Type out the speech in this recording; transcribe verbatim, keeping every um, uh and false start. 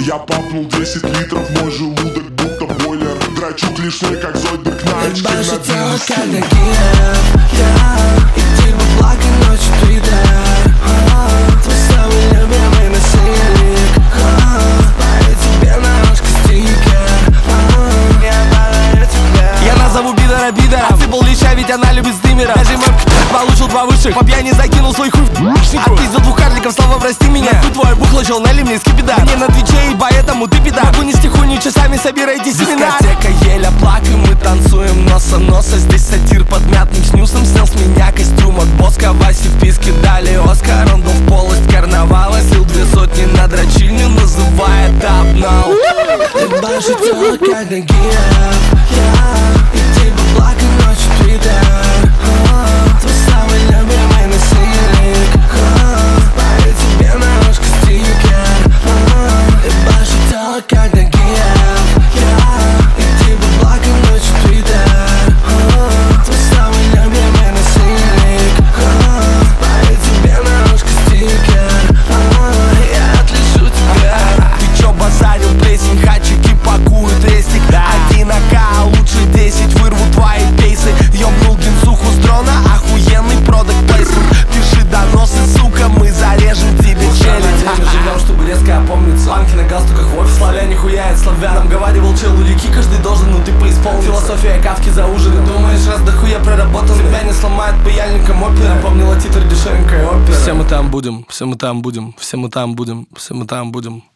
Я попнул десять литров, мой желудок будто бойлер. Драчу клише, как Зойдберг на очке на Ебашит тело, виски. как Нагиев, yeah. И типа плакать ночью твиттер, твой самый любимый насильник, ставит тебе на рожку стикер. Я подарю тебе. Я назову пидора пидора, отсыпал леща, ведь она любит стримера. Даже мой получил два высших, по пьяни закинул свой хуй в отпиздил двух карликов, слова прости меня. Хуй твой бухло, чел, налей мне скипидар. Не на твиче, и поэтому ты пидор. Могу нести хуйню, часами собирайте семена. Дискотека, еля, плак, и мы танцуем носа носа. Здесь сатир под мятным снюсом. Снял с меня костюм от Боска. Васе в писке дали Оскар. Он был в полость карнавала. Слил две сотни на дрочильню, называет апнал. Ебашит тело, как Нагиев, yeah. И типа плакать ночью твиттер, твой самый любимый насильник, ставит тебе на рожку стикер. Ебашит тело, как Нагиев, yeah. И типа плакать ночью твиттер, твой самый любимый насильник, ставит тебе на рожку стикер. Я отлежу тебя. Ты чё базарил, плесень, хачики пакуют рестик. Один АК, лучше десять, вырву твои пейсы. Ёбнул гинсуху с дрона, охуенный продакт плейсмент. Пиши доносы, сука, мы зарежем тебе челюсть. Мы живем, чтобы резко опомниться. Банки на галстуках в офис, славяне хуяет славянам. Говаривал чел у реки, каждый должен, ну ты поисполнил. Философия Кавки за ужином. Думаешь, раз дохуя проработал, тебя не сломает паяльником опера. Напомнила титр дешевенькая опера. Все мы там будем, все мы там будем, все мы там будем, все мы там будем.